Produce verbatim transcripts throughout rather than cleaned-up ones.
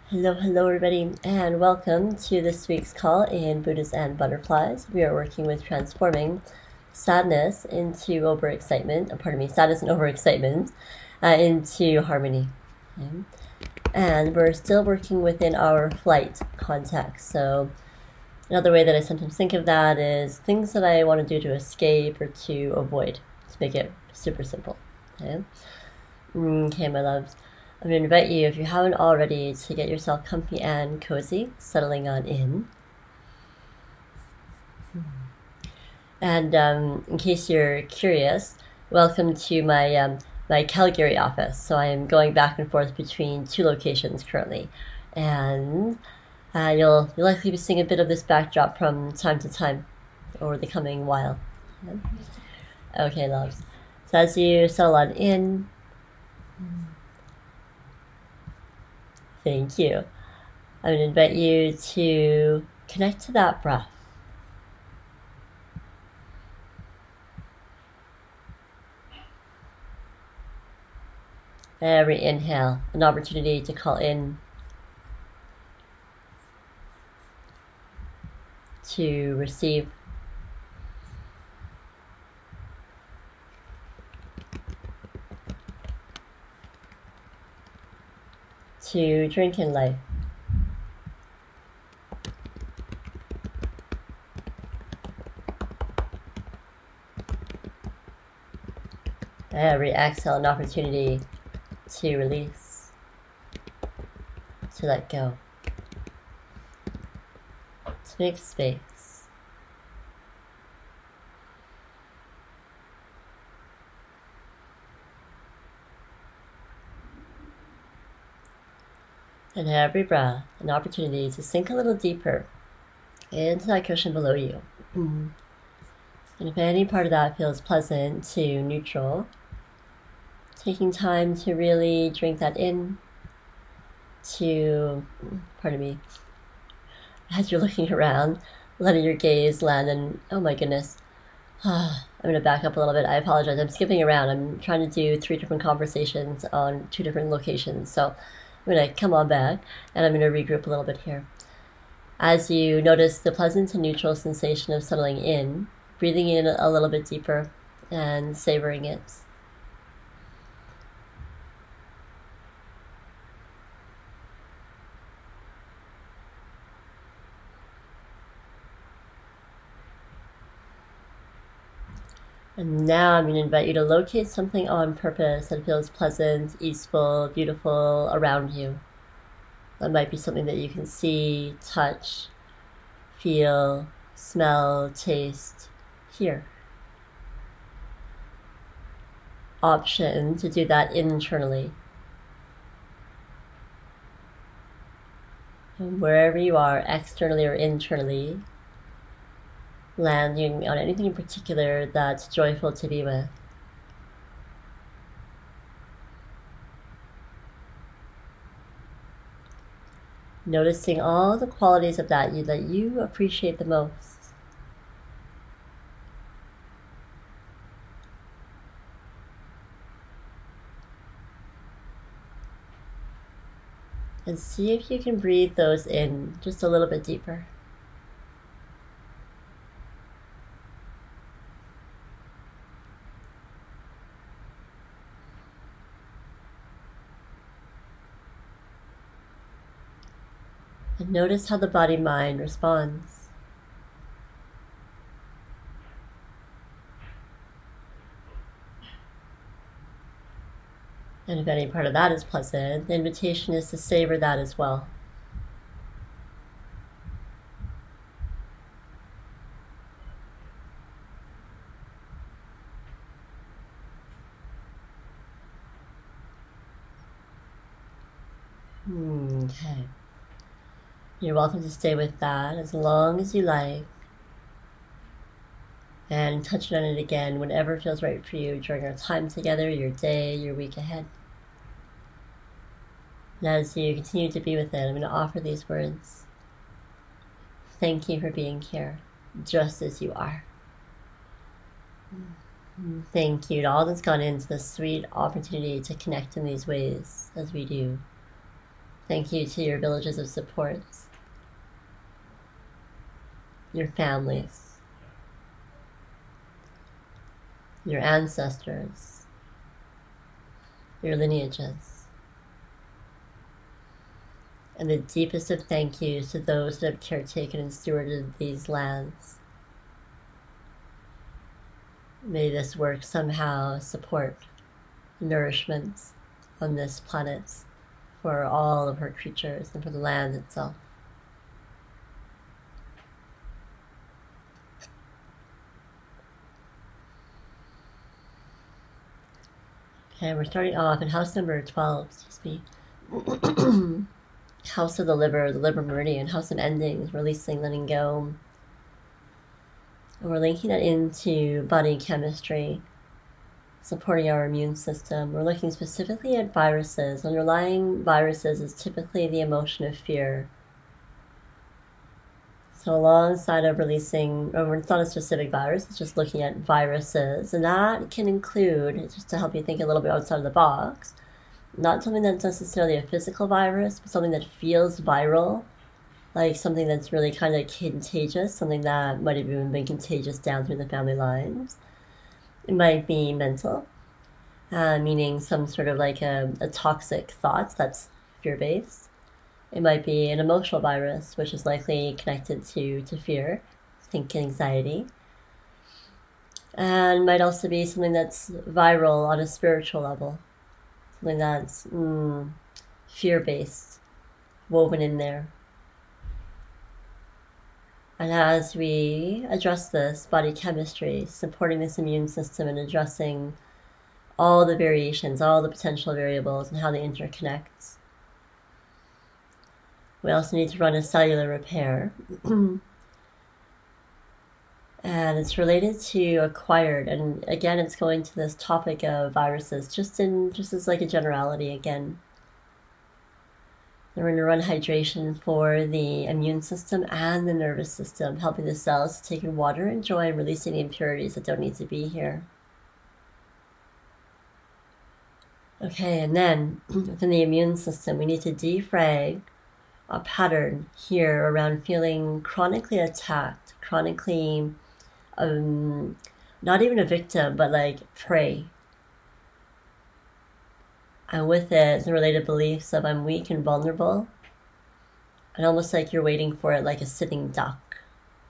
Hello, hello, everybody, and welcome to this week's call in Buddhas and Butterflies. We are working with transforming sadness into overexcitement, uh, pardon me, sadness and overexcitement uh, into harmony. Okay? And we're still working within our flight context. So, another way that I sometimes think of that is things that I want to do to escape or to avoid, to make it super simple. Okay, okay my loves. I'm going to invite you, if you haven't already, to get yourself comfy and cozy, settling on in. And um, in case you're curious, welcome to my um, my Calgary office. So I am going back and forth between two locations currently, and uh, you'll you'll likely be seeing a bit of this backdrop from time to time over the coming while. Yeah. Okay, loves. So as you settle on in. Thank you. I'm going to invite you to connect to that breath. Every inhale, an opportunity to call in, to receive, to drink in life. Every exhale, an opportunity to release, to let go, to make space. And every breath, an opportunity to sink a little deeper into that cushion below you. Mm. And if any part of that feels pleasant to neutral, taking time to really drink that in, to, pardon me, as you're looking around, letting your gaze land and, oh my goodness, I'm going to back up a little bit. I apologize. I'm skipping around. I'm trying to do three different conversations on two different locations. So I'm going to come on back and I'm going to regroup a little bit here. As you notice the pleasant and neutral sensation of settling in, breathing in a little bit deeper and savoring it. And now I'm going to invite you to locate something on purpose that feels pleasant, easeful, beautiful around you. That might be something that you can see, touch, feel, smell, taste, hear. Option to do that internally. And wherever you are, externally or internally, landing on anything in particular that's joyful to be with. Noticing all the qualities of that you, that you appreciate the most. And see if you can breathe those in just a little bit deeper. And notice how the body-mind responds. And if any part of that is pleasant, the invitation is to savor that as well. Okay. You're welcome to stay with that as long as you like. And touch on it again whenever feels right for you during our time together, your day, your week ahead. And as you continue to be with it, I'm going to offer these words. Thank you for being here, just as you are. Thank you to all that's gone into this sweet opportunity to connect in these ways as we do. Thank you to your villages of support, your families, your ancestors, your lineages. And the deepest of thank yous to those that have caretaken and stewarded these lands. May this work somehow support nourishment on this planet for all of her creatures and for the land itself. Okay, we're starting off in house number twelve, excuse me. House of the liver, the liver meridian, house of endings, releasing, letting go. And we're linking that into body chemistry, supporting our immune system. We're looking specifically at viruses. Underlying viruses is typically the emotion of fear. So alongside of releasing, or it's not a specific virus, it's just looking at viruses. And that can include, just to help you think a little bit outside of the box, not something that's necessarily a physical virus, but something that feels viral, like something that's really kind of contagious, something that might have even been contagious down through the family lines. It might be mental, uh, meaning some sort of like a, a toxic thought that's fear-based. It might be an emotional virus, which is likely connected to, to fear, think anxiety. And might also be something that's viral on a spiritual level, something that's mm, fear-based, woven in there. And as we address this body chemistry, supporting this immune system and addressing all the variations, all the potential variables and how they interconnect, we also need to run a cellular repair. And it's related to acquired, and again it's going to this topic of viruses, just in just as like a generality again. We're going to run hydration for the immune system and the nervous system, helping the cells to take in water and joy and releasing the impurities that don't need to be here. Okay, and then within the immune system, we need to defrag a pattern here around feeling chronically attacked, chronically, um, not even a victim, but like prey. And with it, the related beliefs of I'm weak and vulnerable, and almost like you're waiting for it like a sitting duck.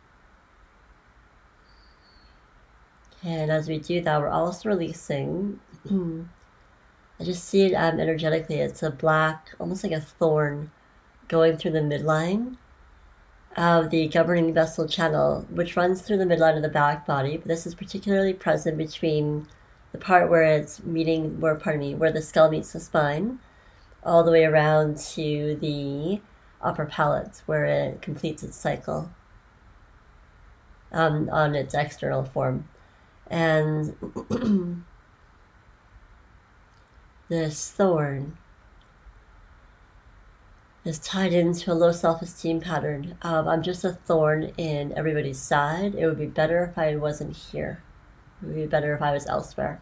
And as we do that, we're also releasing, I just see it um, energetically, it's a black, almost like a thorn, going through the midline of the governing vessel channel, which runs through the midline of the back body, but this is particularly present between the part where it's meeting, where, pardon me, where the skull meets the spine, all the way around to the upper palate, where it completes its cycle um, on its external form. And this thorn is tied into a low self-esteem pattern of I'm just a thorn in everybody's side. It would be better if I wasn't here. It would be better if I was elsewhere.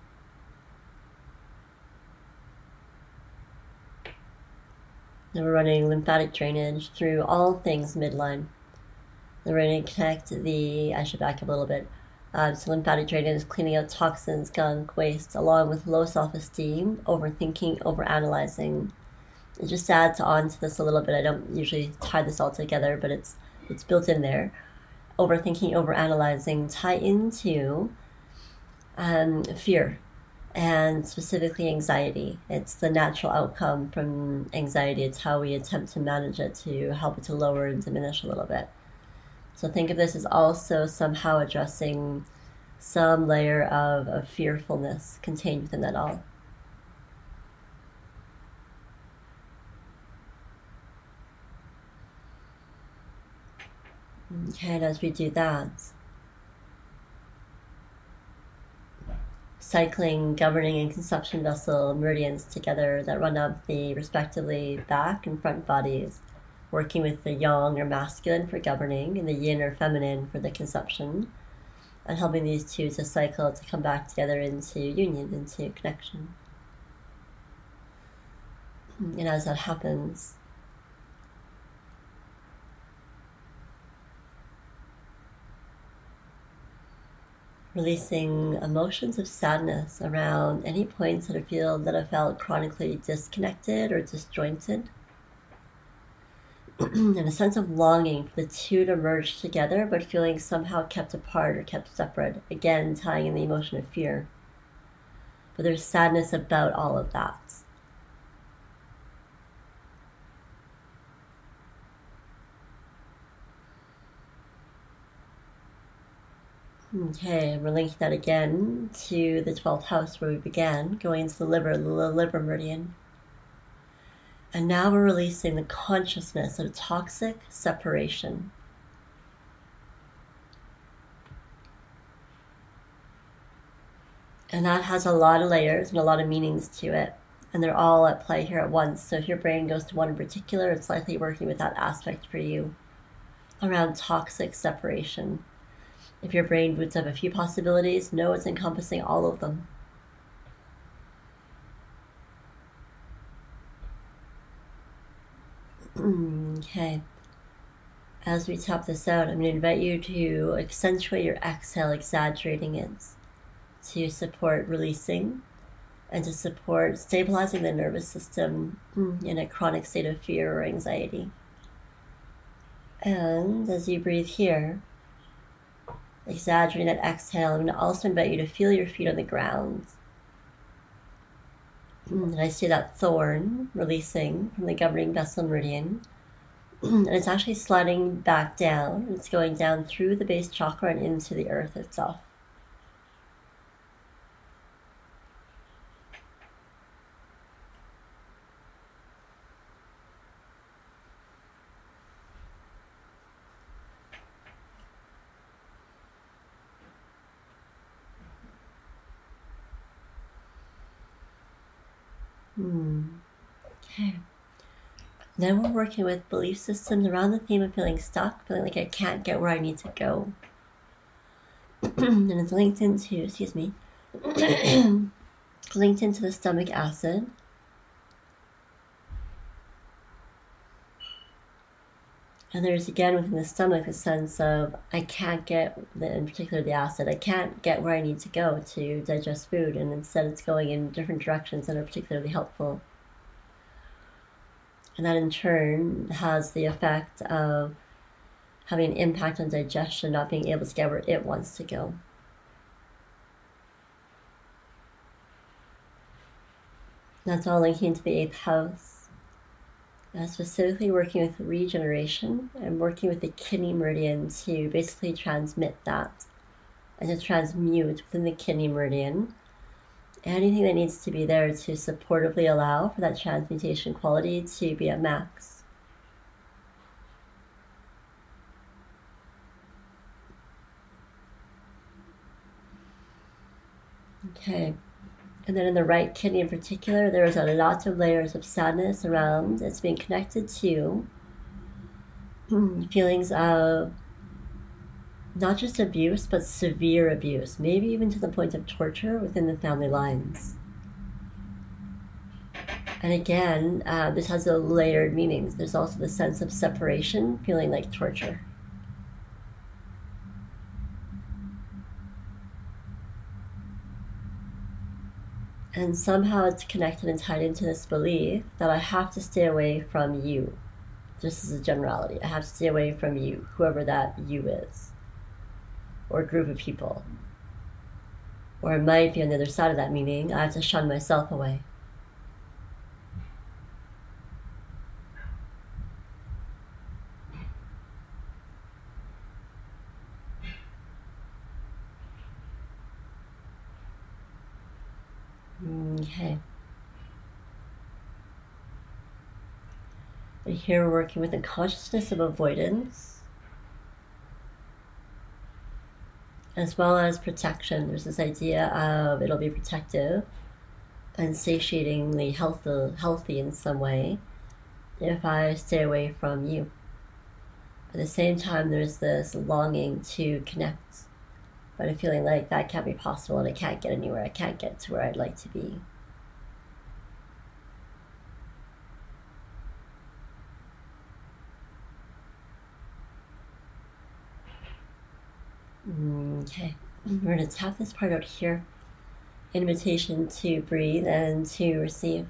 Now we're running lymphatic drainage through all things midline. Then we're going to connect the, I should back up a little bit. Uh, so lymphatic drainage is cleaning out toxins, gunk, waste, along with low self-esteem, overthinking, overanalyzing. And just to add to on to this a little bit, I don't usually tie this all together, but it's it's built in there. Overthinking, overanalyzing tie into um, fear, and specifically anxiety. It's the natural outcome from anxiety. It's how we attempt to manage it to help it to lower and diminish a little bit. So think of this as also somehow addressing some layer of, of fearfulness contained within that all. Okay, and as we do that, cycling, governing, and consumption vessel meridians together that run up the respectively back and front bodies, working with the yang or masculine for governing and the yin or feminine for the consumption, and helping these two to cycle to come back together into union, into connection. And as that happens, releasing emotions of sadness around any points that I feel that I felt chronically disconnected or disjointed. And a sense of longing for the two to merge together, but feeling somehow kept apart or kept separate. Again, tying in the emotion of fear. But there's sadness about all of that. Okay, we're linking that again to the twelfth house where we began, going into the liver, the liver meridian. And now we're releasing the consciousness of toxic separation. And that has a lot of layers and a lot of meanings to it. And they're all at play here at once. So if your brain goes to one in particular, it's likely working with that aspect for you around toxic separation. If your brain boots up a few possibilities, know it's encompassing all of them. Okay. As we top this out, I'm going to invite you to accentuate your exhale, exaggerating it, to support releasing and to support stabilizing the nervous system in a chronic state of fear or anxiety. And as you breathe here, exaggerating that exhale, I'm going to also invite you to feel your feet on the ground. And I see that thorn releasing from the governing vessel meridian. And it's actually sliding back down. It's going down through the base chakra and into the earth itself. Hmm. Okay. Then we're working with belief systems around the theme of feeling stuck, feeling like I can't get where I need to go. And it's linked into, excuse me, linked into the stomach acid. And there's again within the stomach a sense of I can't get, the, in particular the acid, I can't get where I need to go to digest food, and instead it's going in different directions that are particularly helpful. And that in turn has the effect of having an impact on digestion, not being able to get where it wants to go. That's all linking to the eighth house. Uh, specifically working with regeneration and working with the kidney meridian to basically transmit that and to transmute within the kidney meridian anything that needs to be there to supportively allow for that transmutation quality to be at max. Okay. And then in the right kidney in particular, there is a lot of layers of sadness around. It's being connected to feelings of not just abuse, but severe abuse, maybe even to the point of torture within the family lines. And again, uh, this has a layered meanings. There's also the sense of separation, feeling like torture. And somehow it's connected and tied into this belief that I have to stay away from you. Just as a generality, I have to stay away from you, whoever that you is, or a group of people. Or it might be on the other side of that meaning, I have to shun myself away. Okay. But here we're working with the consciousness of avoidance as well as protection. There's this idea of it'll be protective and satiatingly healthy, healthy in some way if I stay away from you. At the same time, there's this longing to connect, but a feeling like that can't be possible and I can't get anywhere. I can't get to where I'd like to be. Okay, we're going to tap this part out here. Invitation to breathe and to receive.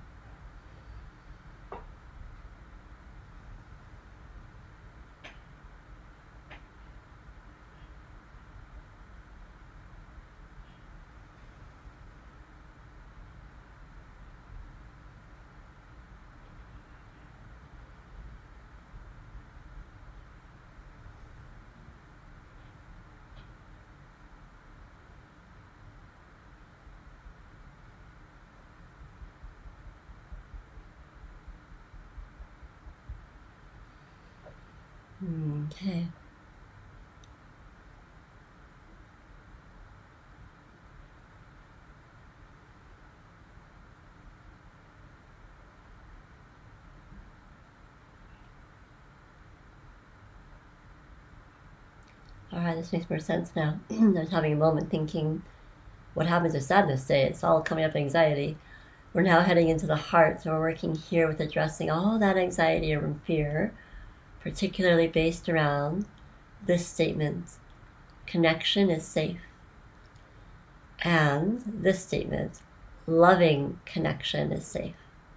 Okay. All right, this makes more sense now. I was having a moment thinking, what happens with sadness day? It's all coming up anxiety. We're now heading into the heart, so we're working here with addressing all that anxiety and fear, particularly based around this statement: connection is safe. And this statement: loving connection is safe.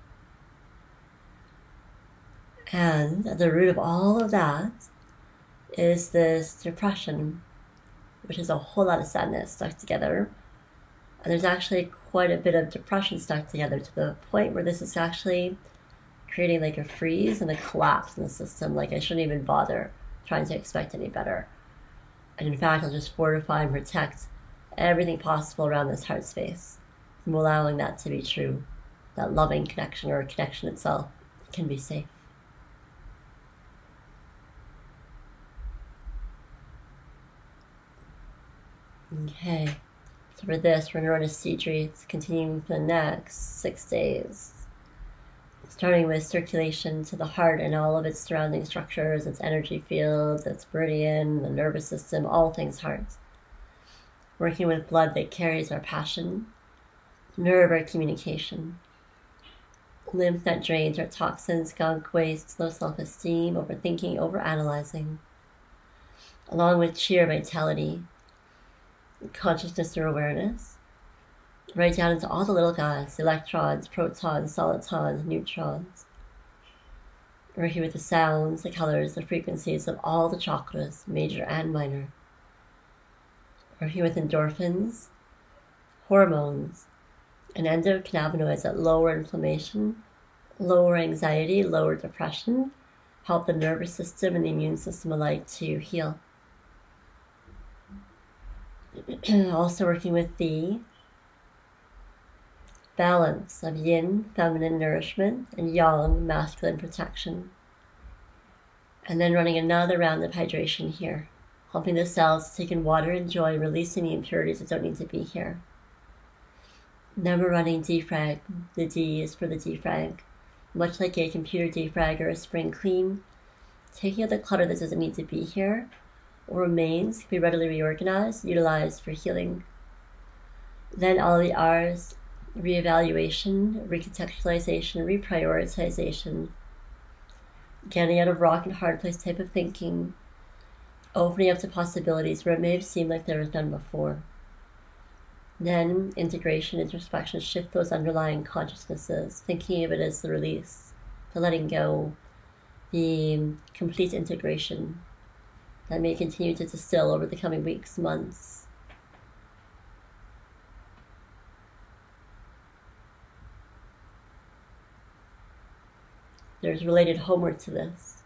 And at the root of all of that is this depression, which is a whole lot of sadness stuck together. And there's actually quite a bit of depression stuck together to the point where this is actually creating like a freeze and a collapse in the system. Like I shouldn't even bother trying to expect any better. And in fact, I'll just fortify and protect everything possible around this heart space from allowing that to be true. That loving connection, or connection itself, can be safe. Okay, so for this, we're going to run a seed treat, continuing for the next six days. Starting with circulation to the heart and all of its surrounding structures, its energy fields, its meridian, the nervous system, all things heart. Working with blood that carries our passion, nerve our communication, lymph that drains our toxins, gunk, waste, low self-esteem, overthinking, overanalyzing, along with sheer vitality, consciousness or awareness, right down into all the little guys: electrons, protons, solitons, neutrons. Working with the sounds, the colors, the frequencies of all the chakras, major and minor. Working with endorphins, hormones, and endocannabinoids that lower inflammation, lower anxiety, lower depression, help the nervous system and the immune system alike to heal. Also working with the balance of yin, feminine nourishment, and yang, masculine protection. And then running another round of hydration here, helping the cells to take in water and joy, releasing the impurities that don't need to be here. Then we're running defrag. The D is for the defrag. Much like a computer defrag or a spring clean, taking out the clutter that doesn't need to be here or remains, can be readily reorganized, utilized for healing. Then all the R's: reevaluation, recontextualization, reprioritization, getting out of rock and hard place type of thinking, opening up to possibilities where it may have seemed like there was none before. Then integration, introspection, shift those underlying consciousnesses, thinking of it as the release, the letting go, the complete integration that may continue to distill over the coming weeks, months. There's related homework to this.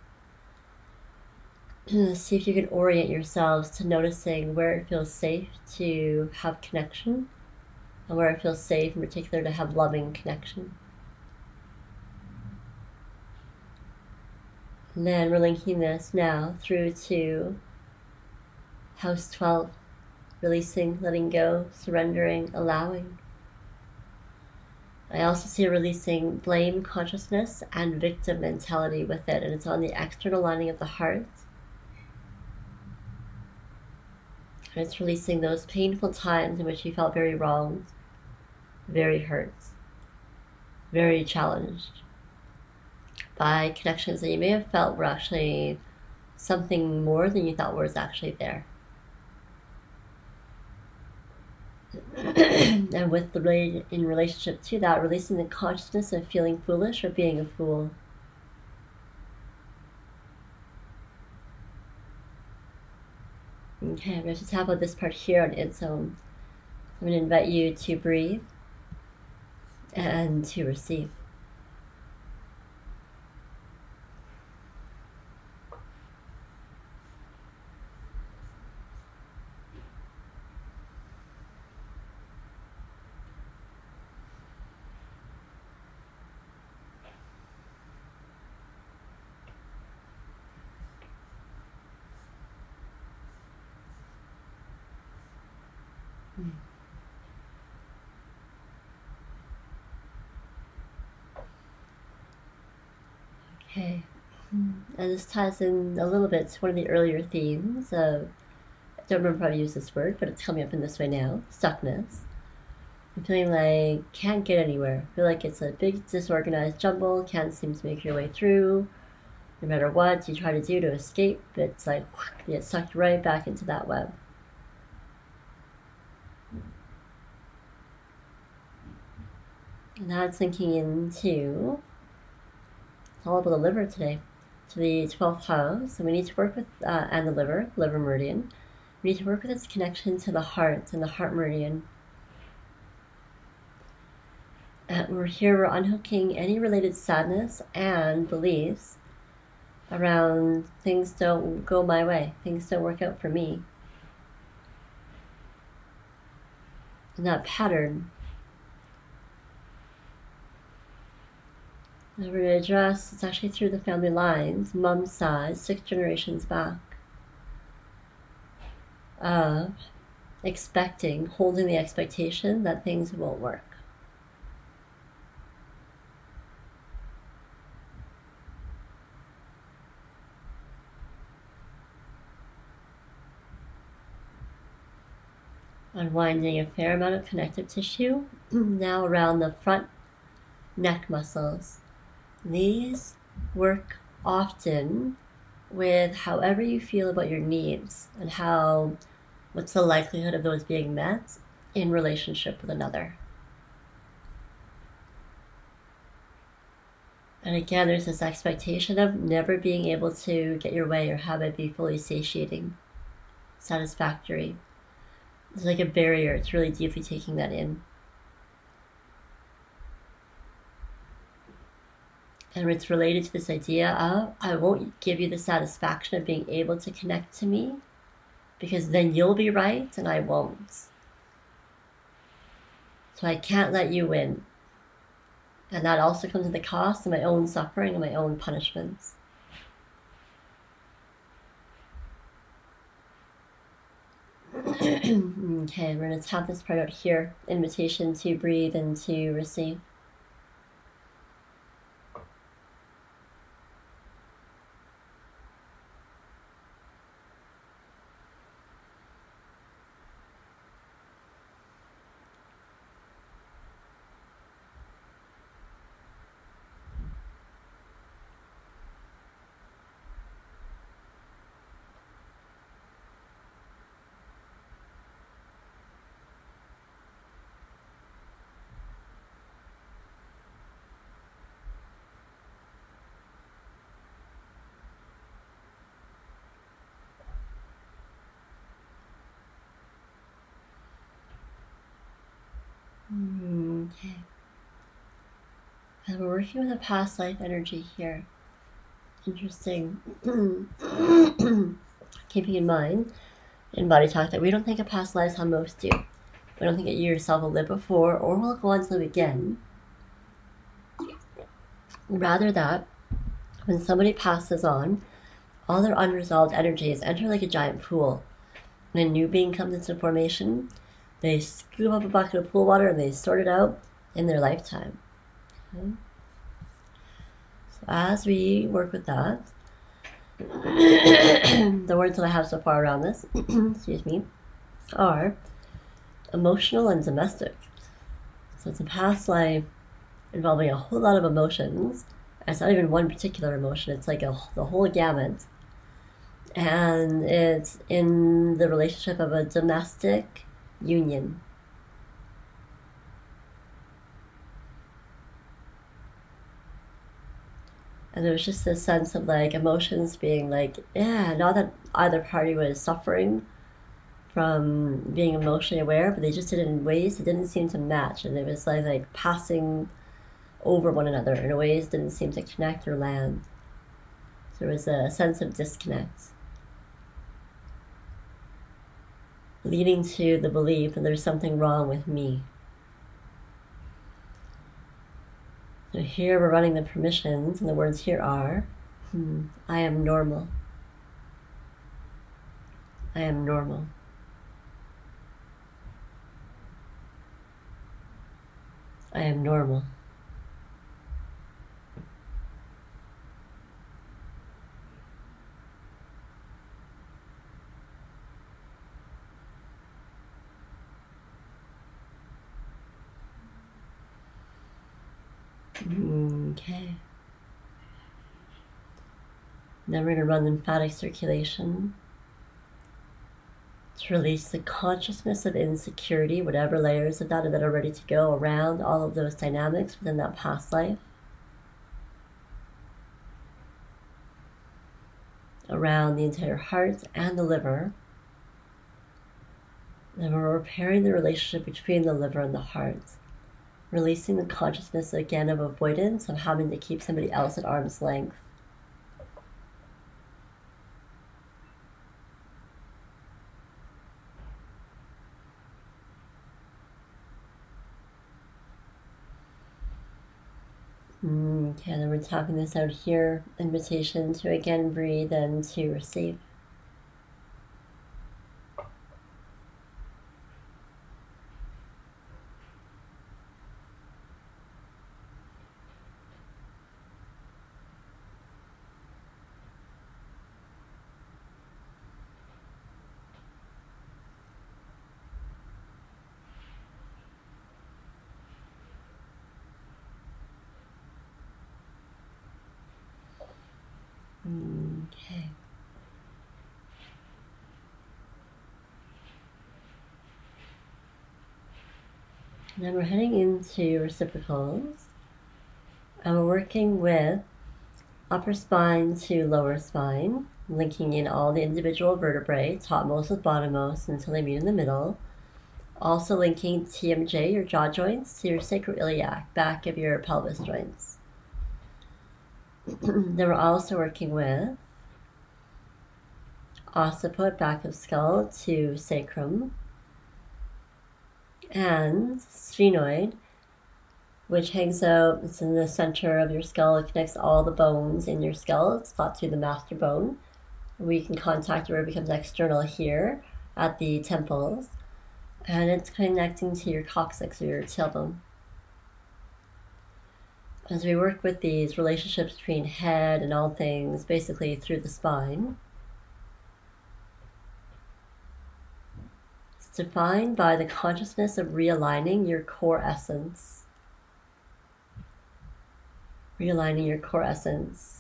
See if you can orient yourselves to noticing where it feels safe to have connection and where it feels safe in particular to have loving connection. And then we're linking this now through to House twelve, releasing, letting go, surrendering, allowing. I also see releasing blame consciousness and victim mentality with it, and it's on the external lining of the heart. And it's releasing those painful times in which you felt very wronged, very hurt, very challenged by connections that you may have felt were actually something more than you thought was actually there. And with the in relationship to that, releasing the consciousness of feeling foolish or being a fool. Okay, I'm going to tap out this part here on its own. I'm going to invite you to breathe and to receive. Okay, and this ties in a little bit to one of the earlier themes of, I don't remember how to use this word, but it's coming up in this way now, stuckness. I'm feeling like can't get anywhere. I feel like it's a big disorganized jumble, can't seem to make your way through. No matter what you try to do to escape, it's like you get sucked right back into that web. And that's sinking into, it's all about the liver today, to the twelfth house. So we need to work with, uh, and the liver, liver meridian. We need to work with its connection to the heart and the heart meridian. Uh, we're here, we're unhooking any related sadness and beliefs around things don't go my way, things don't work out for me. And that pattern. And we're going to address, it's actually through the family lines, mom's side, six generations back, of expecting, holding the expectation that things won't work. Unwinding a fair amount of connective tissue, now around the front neck muscles. These work often with however you feel about your needs and how, what's the likelihood of those being met in relationship with another. And again, there's this expectation of never being able to get your way or have it be fully satiating, satisfactory. It's like a barrier. It's really deeply taking that in. And it's related to this idea of, I won't give you the satisfaction of being able to connect to me because then you'll be right and I won't. So I can't let you win. And that also comes at the cost of my own suffering and my own punishments. Okay, we're going to tap this part out here. Invitation to breathe and to receive. Okay. And we're working with a past life energy here. Interesting. Keeping in mind in body talk that we don't think of past lives how most do. We don't think that you yourself will live before or will go on to live again. Rather that when somebody passes on, all their unresolved energies enter like a giant pool. When a new being comes into formation, they scoop up a bucket of pool water and they sort it out in their lifetime. Okay. So as we work with that, the words that I have so far around this, excuse me, are emotional and domestic. So it's a past life involving a whole lot of emotions. It's not even one particular emotion, it's like a, the whole gamut. And it's in the relationship of a domestic union. And there was just this sense of like emotions being like, yeah, not that either party was suffering from being emotionally aware, but they just did it in ways that didn't seem to match. And it was like, like passing over one another in ways that didn't seem to connect or land. So there was a sense of disconnect, leading to the belief that there's something wrong with me. So here we're running the permissions, and the words here are, hmm, I am normal. I am normal. I am normal. Okay. Then we're going to run lymphatic circulation to release the consciousness of insecurity, whatever layers of that that are ready to go around all of those dynamics within that past life, around the entire heart and the liver. Then we're repairing the relationship between the liver and the heart, releasing the consciousness again of avoidance, of having to keep somebody else at arm's length. Okay, then we're tapping this out here. Invitation to again breathe and to receive. Okay. And then we're heading into reciprocals, and we're working with upper spine to lower spine, linking in all the individual vertebrae, topmost with bottommost, until they meet in the middle. Also linking T M J, your jaw joints, to your sacroiliac, back of your pelvis joints. Then we're also working with occiput, back of skull to sacrum, and sphenoid, which hangs out, it's in the center of your skull. It connects all the bones in your skull. It's thought to the master bone. We can contact where it becomes external here at the temples, and it's connecting to your coccyx or your tailbone. As we work with these relationships between head and all things, basically through the spine, it's defined by the consciousness of realigning your core essence. Realigning your core essence.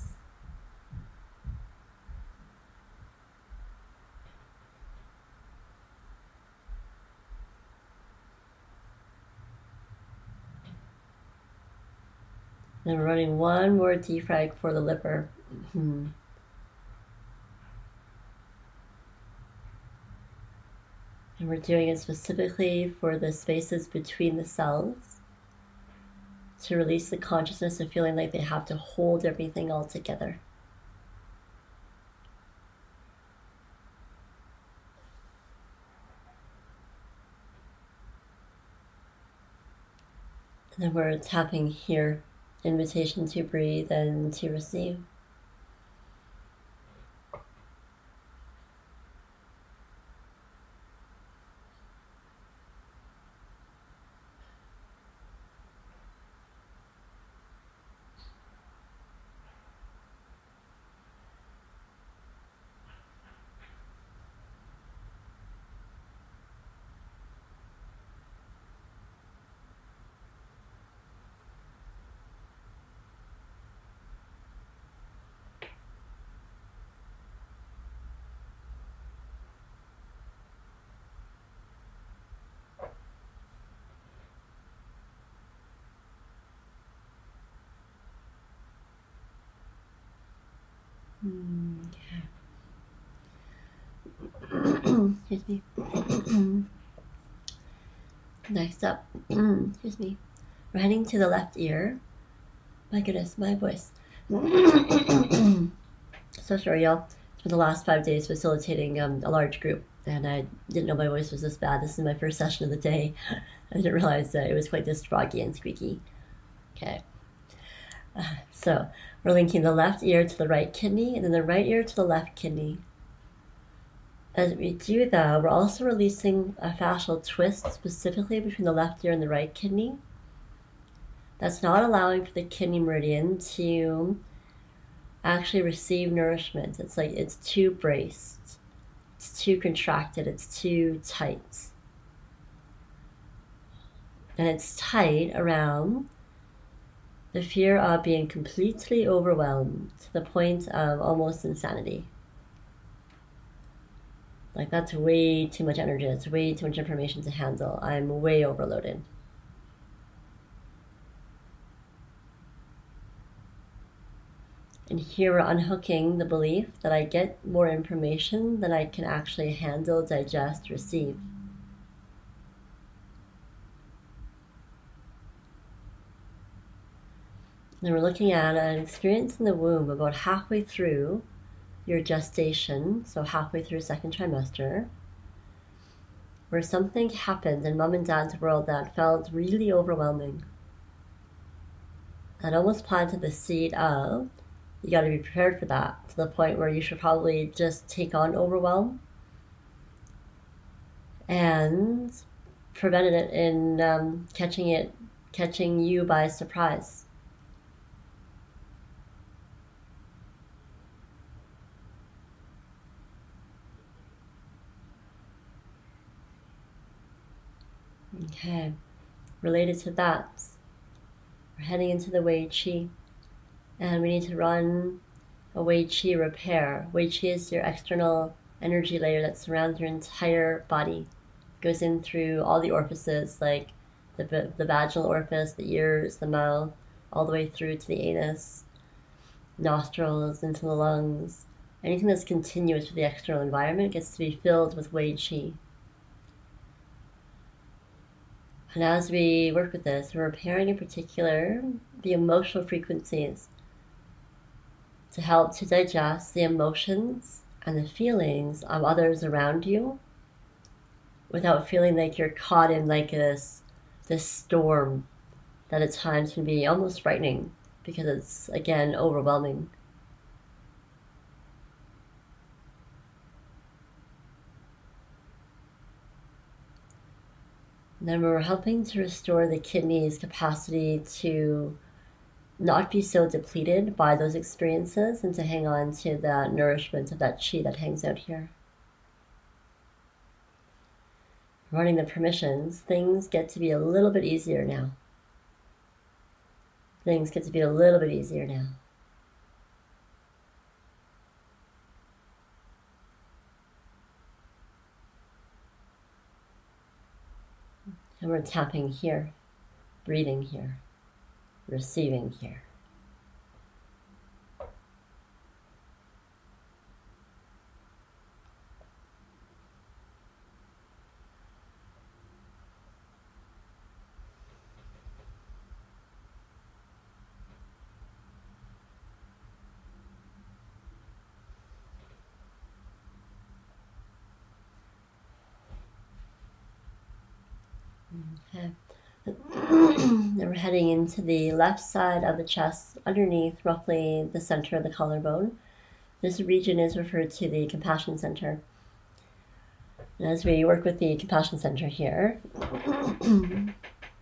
Then we're running one more defrag for the liver. Mm-hmm. And we're doing it specifically for the spaces between the cells, to release the consciousness of feeling like they have to hold everything all together. And then we're tapping here, invitation to breathe and to receive. Okay. Excuse me. Next up, excuse me. We're heading to the left ear. My goodness, my voice. So sorry, y'all. For the last five days facilitating um, a large group, and I didn't know my voice was this bad. This is my first session of the day. I didn't realize that it was quite this froggy and squeaky. Okay. Uh, so we're linking the left ear to the right kidney, and then the right ear to the left kidney. As we do that, we're also releasing a fascial twist specifically between the left ear and the right kidney. That's not allowing for the kidney meridian to actually receive nourishment. It's like it's too braced, it's too contracted, it's too tight. And it's tight around the fear of being completely overwhelmed to the point of almost insanity. Like, that's way too much energy, it's way too much information to handle. I'm way overloaded. And here we're unhooking the belief that I get more information than I can actually handle, digest, receive. And we're looking at an experience in the womb about halfway through your gestation, so halfway through second trimester, where something happened in mom and dad's world that felt really overwhelming. And almost planted the seed of, you got to be prepared for that, to the point where you should probably just take on overwhelm and prevented it in um, catching it, catching you by surprise. Okay, related to that, we're heading into the Wei Qi. And we need to run a Wei Qi repair. Wei Qi is your external energy layer that surrounds your entire body. It goes in through all the orifices, like the, the vaginal orifice, the ears, the mouth, all the way through to the anus, nostrils, into the lungs. Anything that's continuous with the external environment gets to be filled with Wei Qi. And as we work with this, we're repairing in particular the emotional frequencies to help to digest the emotions and the feelings of others around you without feeling like you're caught in like this, this storm that at times can be almost frightening because it's, again, overwhelming. And then we're helping to restore the kidney's capacity to not be so depleted by those experiences and to hang on to the nourishment of that qi that hangs out here. Running the permissions, things get to be a little bit easier now. Things get to be a little bit easier now. And we're tapping here, breathing here, receiving here. Okay. Then we're heading into the left side of the chest, underneath roughly the center of the collarbone. This region is referred to the compassion center. And as we work with the compassion center here, uh,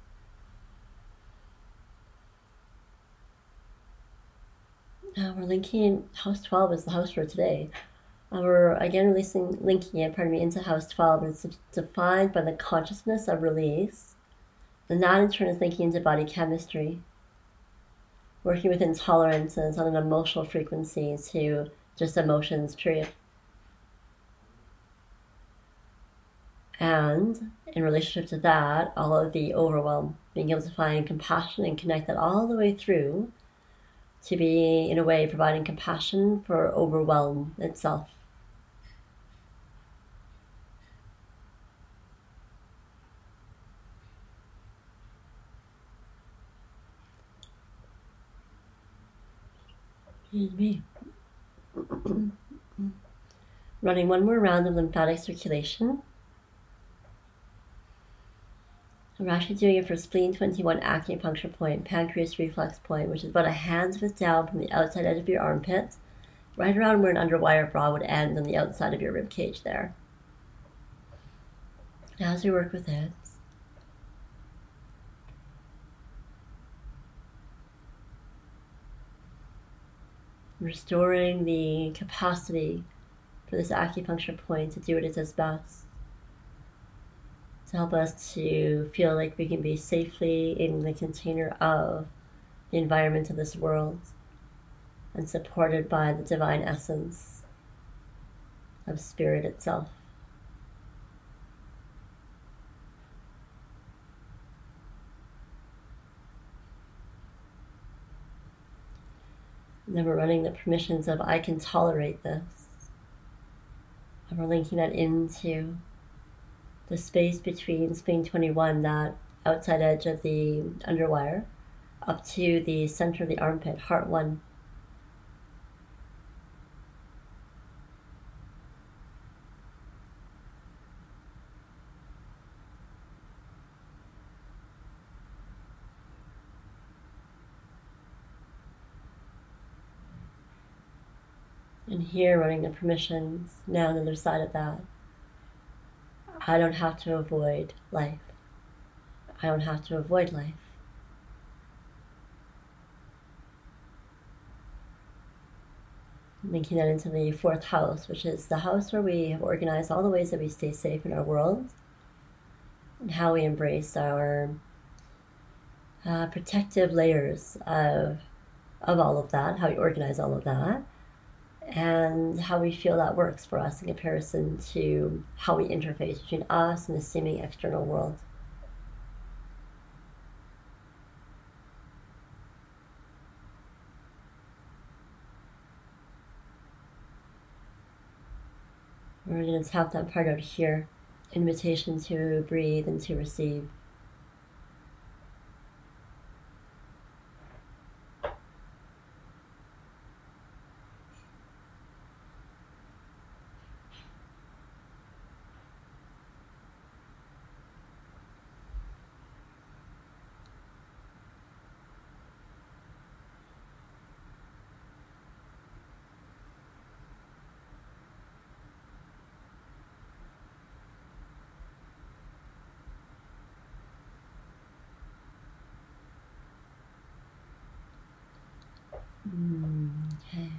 we're linking house twelve is the house for today. Uh, we're again releasing, linking it, pardon me, into house twelve, and it's defined by the consciousness of release. And that in turn is linking into body chemistry, working with intolerances on an emotional frequency to just emotions, period. And in relationship to that, all of the overwhelm, being able to find compassion and connect that all the way through to be, in a way, providing compassion for overwhelm itself. Excuse me. Running one more round of lymphatic circulation. We're actually doing it for spleen twenty-one acupuncture point, pancreas reflex point, which is about a hand's width down from the outside edge of your armpit, right around where an underwire bra would end on the outside of your rib cage there. Now as we work with it, restoring the capacity for this acupuncture point to do what it does best, to help us to feel like we can be safely in the container of the environment of this world and supported by the divine essence of spirit itself. And then we're running the permissions of I can tolerate this. And we're linking that into the space between spleen twenty-one, that outside edge of the underwire, up to the center of the armpit, heart one. And here, running the permissions, now on the other side of that. I don't have to avoid life. I don't have to avoid life. Linking that into the fourth house, which is the house where we have organized all the ways that we stay safe in our world and how we embrace our uh, protective layers of, of all of that, how we organize all of that, and how we feel that works for us in comparison to how we interface between us and the seeming external world. We're going to tap that part out here. Invitation to breathe and to receive. Okay.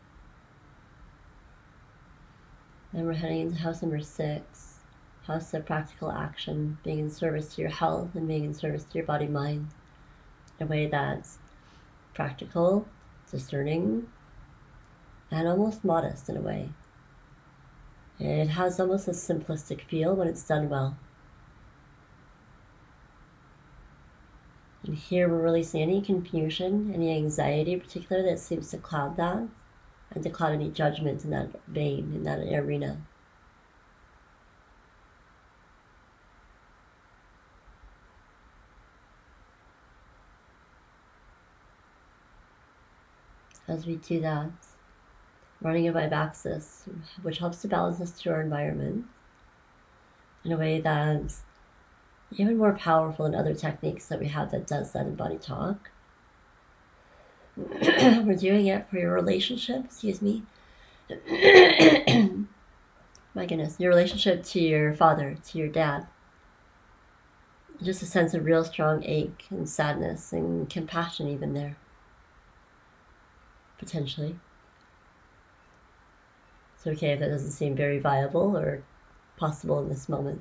Then we're heading into house number six, house of practical action, being in service to your health and being in service to your body mind in a way that's practical, discerning, and almost modest in a way. It has almost a simplistic feel when it's done well. And here we're releasing any confusion, any anxiety in particular that seems to cloud that, and to cloud any judgment in that vein, in that arena. As we do that, running a vibe axis, which helps to balance us to our environment in a way that's even more powerful than other techniques that we have that does that in Body Talk. We're doing it for your relationship, excuse me. My goodness, your relationship to your father, to your dad. Just a sense of real strong ache and sadness and compassion even there. Potentially. It's okay if that doesn't seem very viable or possible in this moment.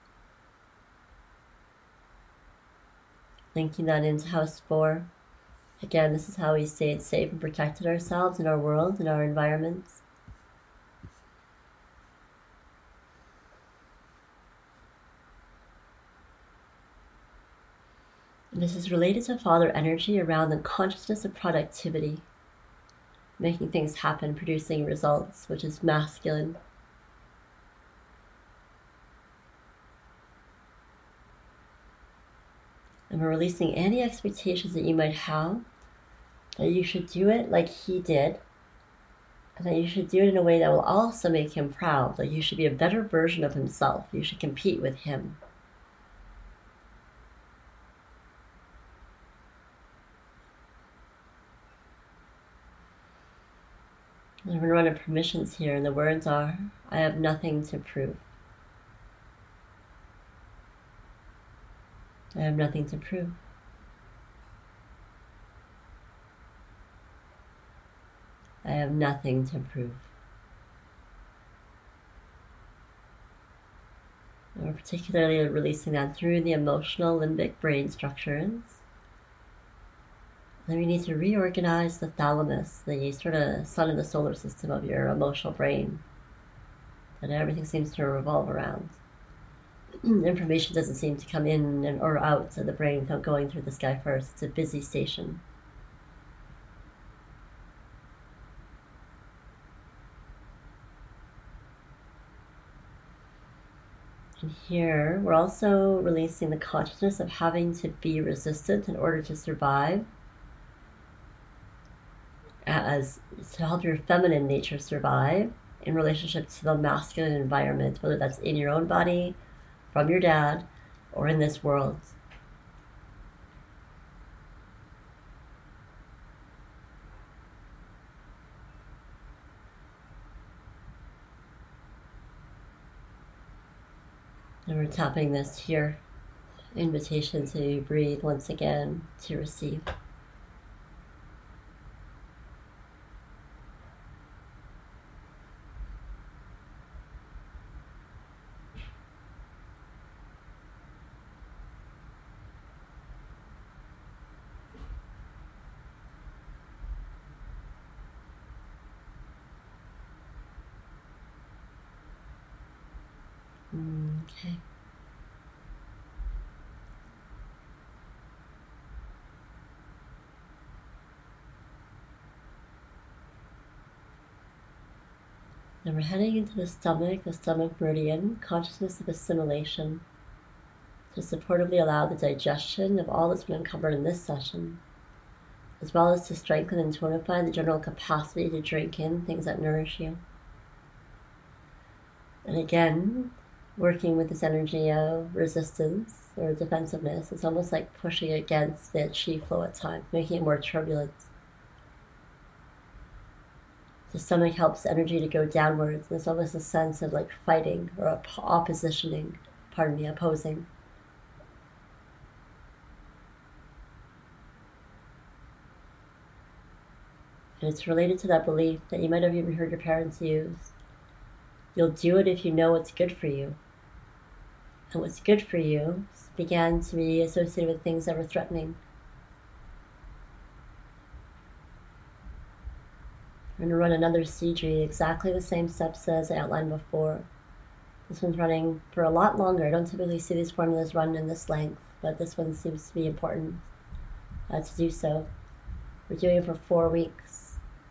Linking that into house four. Again, this is how we stayed safe and protected ourselves in our world, in our environments. This is related to father energy around the consciousness of productivity, making things happen, producing results, which is masculine. And we're releasing any expectations that you might have, that you should do it like he did, and that you should do it in a way that will also make him proud, that you should be a better version of himself, you should compete with him. And we're going to run out of permissions here, and the words are, I have nothing to prove. I have nothing to prove. I have nothing to prove. And we're particularly releasing that through the emotional limbic brain structures. Then we need to reorganize the thalamus, the sort of sun of the solar system of your emotional brain that everything seems to revolve around. Information doesn't seem to come in and or out of the brain without going through this guy first. It's a busy station. And here, we're also releasing the consciousness of having to be resistant in order to survive, as to help your feminine nature survive in relationship to the masculine environment, whether that's in your own body, from your dad, or in this world. And we're tapping this here, invitation to breathe once again, to receive. Okay. Then we're heading into the stomach, the stomach meridian, consciousness of assimilation, to supportively allow the digestion of all that's been uncovered in this session, as well as to strengthen and tonify the general capacity to drink in things that nourish you. And again, working with this energy of resistance or defensiveness, it's almost like pushing against the chi flow at times, making it more turbulent. The stomach helps energy to go downwards. There's almost a sense of like fighting or op- oppositioning, pardon me, opposing. And it's related to that belief that you might have even heard your parents use. You'll do it if you know what's good for you. And what's good for you began to be associated with things that were threatening. We're going to run another C G, exactly the same steps as I outlined before. This one's running for a lot longer. I don't typically see these formulas run in this length, but this one seems to be important uh, to do so. We're doing it for four weeks.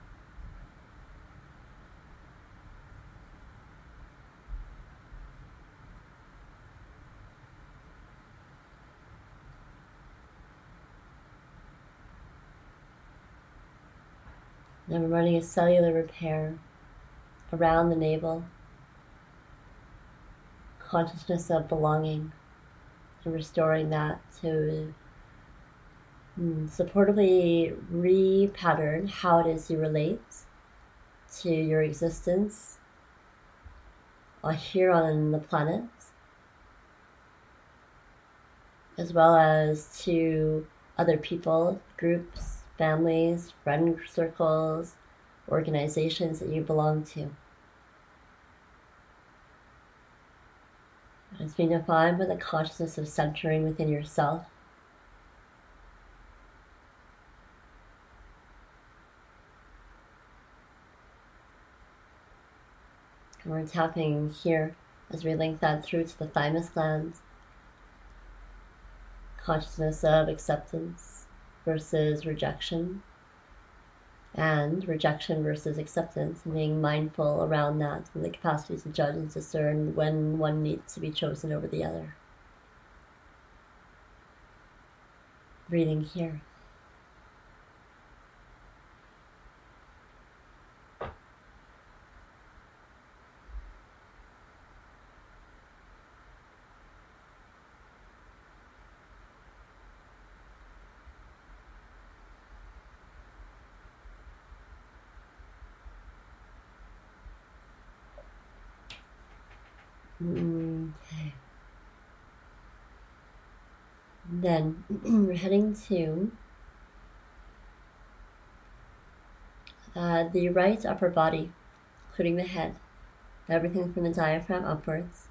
Then we're running a cellular repair around the navel, consciousness of belonging, and restoring that to mm, supportively re-pattern how it is you relate to your existence uh, here on the planet, as well as to other people, groups, families, friend circles, organizations that you belong to. It's being defined by the consciousness of centering within yourself. And we're tapping here as we link that through to the thymus glands. consciousness of acceptance versus rejection, and rejection versus acceptance, and being mindful around that and the capacity to judge and discern when one needs to be chosen over the other. Breathing here. Okay. Then we're heading to uh, the right upper body, including the head, everything from the diaphragm upwards.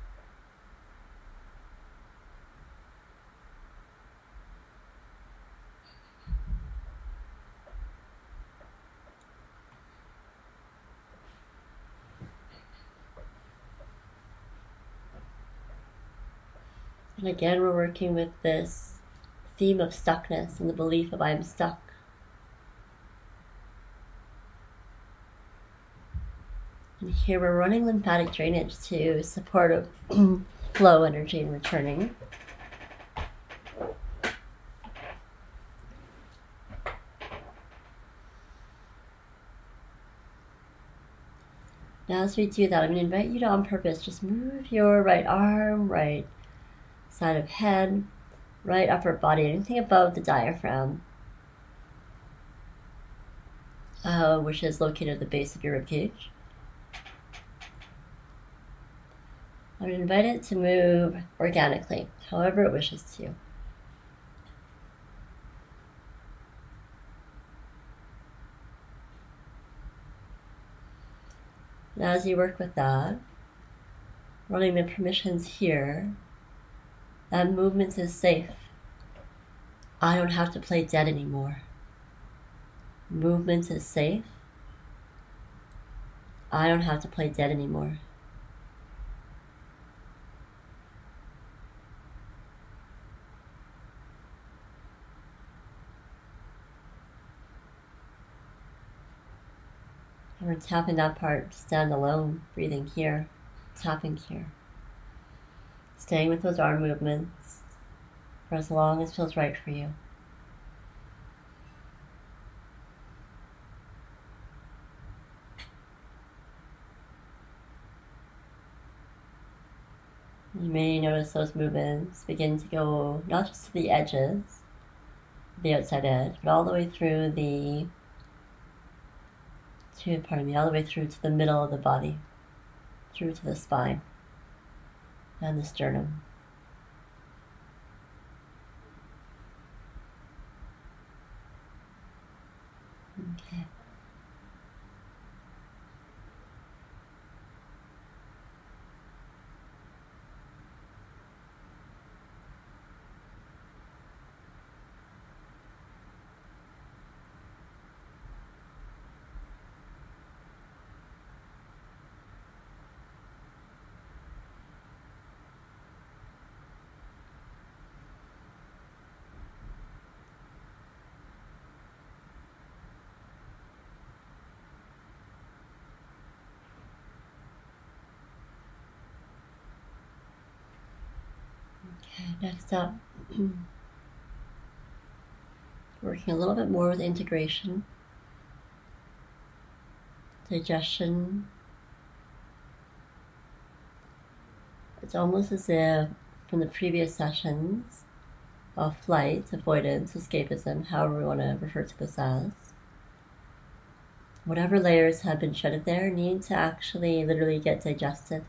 And again, we're working with this theme of stuckness and the belief of I'm stuck. And here we're running lymphatic drainage to support a flow energy and returning. Now as we do that, I'm going to invite you to, on purpose, just move your right arm, right side of head, right upper body, anything above the diaphragm, uh, which is located at the base of your ribcage. I'm going to invite it to move organically, however it wishes to. Now as you work with that, running the permissions here, that movement is safe. I don't have to play dead anymore. Movement is safe. I don't have to play dead anymore. And we're tapping that part, stand alone, breathing here, tapping here. Staying with those arm movements for as long as feels right for you. You may notice those movements begin to go not just to the edges, the outside edge, but all the way through the, to, pardon me, all the way through to the middle of the body, through to the spine and the sternum. Okay. Okay, next up, working a little bit more with integration, digestion. It's almost as if from the previous sessions of flight, avoidance, escapism, however we want to refer to this as, whatever layers have been shedded there need to actually literally get digested.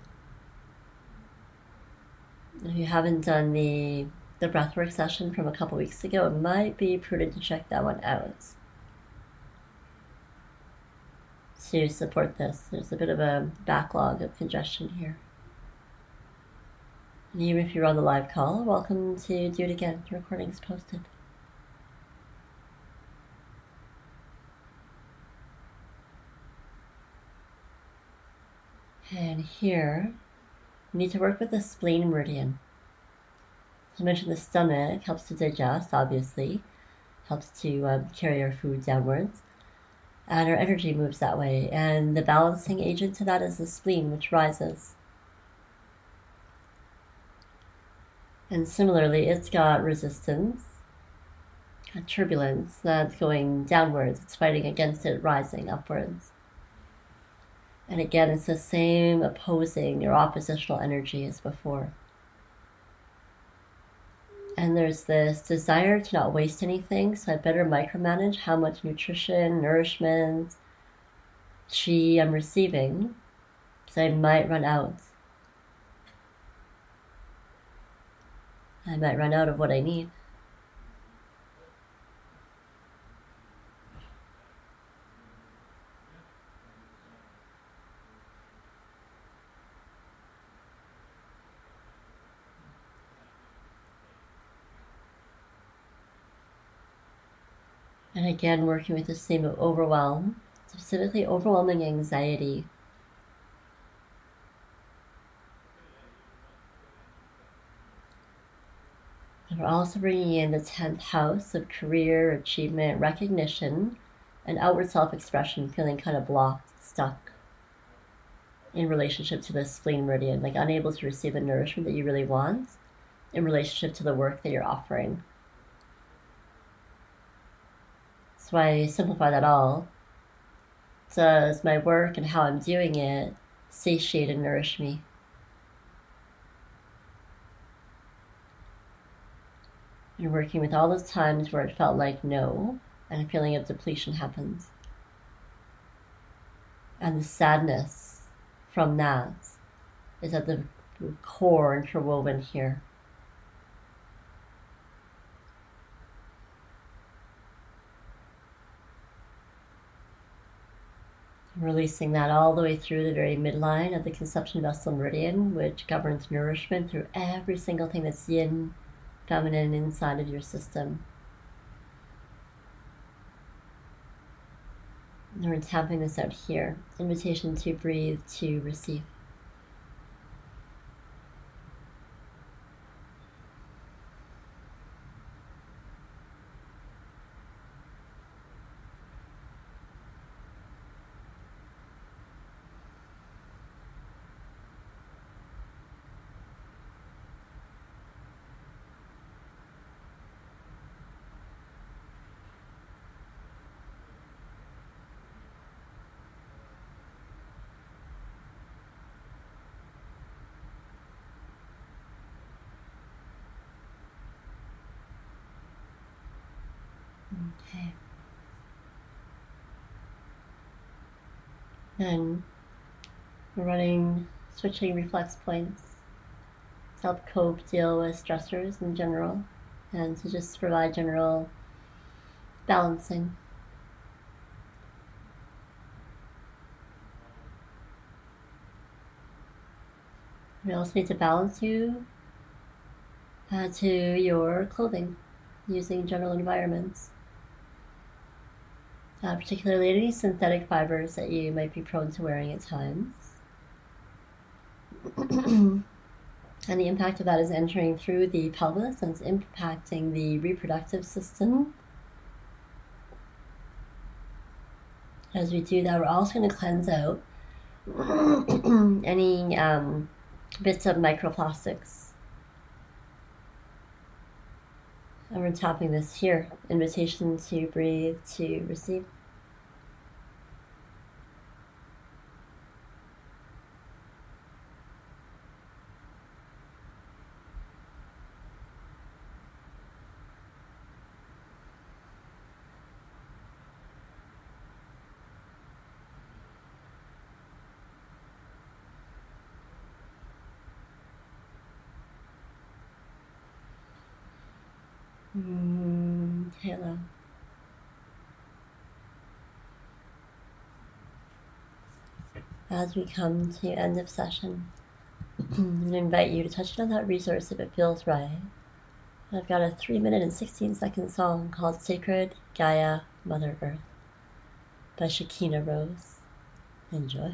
If you haven't done the, the breathwork session from a couple weeks ago, it might be prudent to check that one out to support this. There's a bit of a backlog of congestion here. And even if you're on the live call, welcome to do it again. The recording is posted. And here, we need to work with the spleen meridian. As I mentioned, the stomach helps to digest, obviously, helps to um, carry our food downwards, and our energy moves that way. And the balancing agent to that is the spleen, which rises. And similarly, it's got resistance, a turbulence that's going downwards. It's fighting against it, rising upwards. And again, it's the same opposing or oppositional energy as before. And there's this desire to not waste anything, so I better micromanage how much nutrition, nourishment, chi I'm receiving, because I might run out. I might run out of what I need. And again, working with this theme of overwhelm, specifically overwhelming anxiety. And we're also bringing in the tenth house of career, achievement, recognition, and outward self-expression, feeling kind of blocked, stuck in relationship to the spleen meridian, like unable to receive the nourishment that you really want in relationship to the work that you're offering. So I simplify that all. Does my work and how I'm doing it satiate and nourish me? And working with all those times where it felt like no, and a feeling of depletion happens. And the sadness from that is at the core interwoven here. Releasing that all the way through the very midline of the conception vessel meridian, which governs nourishment through every single thing that's yin, feminine inside of your system. And we're tapping this out here. Invitation to breathe, to receive. Okay. Then we're running switching reflex points to help cope, deal with stressors in general, and to just provide general balancing. We also need to balance you uh, to your clothing using general environments. Uh, particularly any synthetic fibers that you might be prone to wearing at times. And the impact of that is entering through the pelvis and it's impacting the reproductive system. As we do that, we're also going to cleanse out any um, bits of microplastics. And we're tapping this here. Invitation to breathe, to receive. Mm, hello. As we come to end of session, I'm going to invite you to touch on that resource if it feels right. I've got a three minute and sixteen second song called Sacred Gaia Mother Earth by Shakina Rose. Enjoy.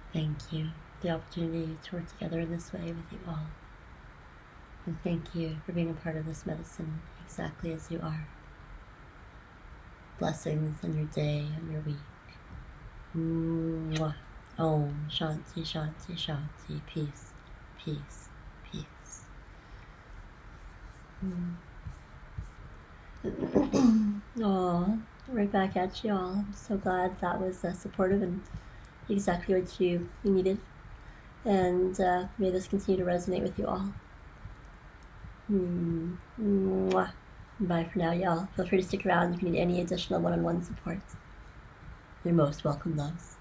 Thank you for the opportunity to work together in this way with you all. And thank you for being a part of this medicine exactly as you are. Blessings in your day and your week. Mwah. Om Shanti Shanti Shanti. Peace, peace, peace. Oh, right back at you all. I'm so glad that was uh, supportive and exactly what you, you needed. And uh, may this continue to resonate with you all. Mm. Mwah. Bye for now, y'all. Feel free to stick around if you need any additional one-on-one support. You're most welcome, loves.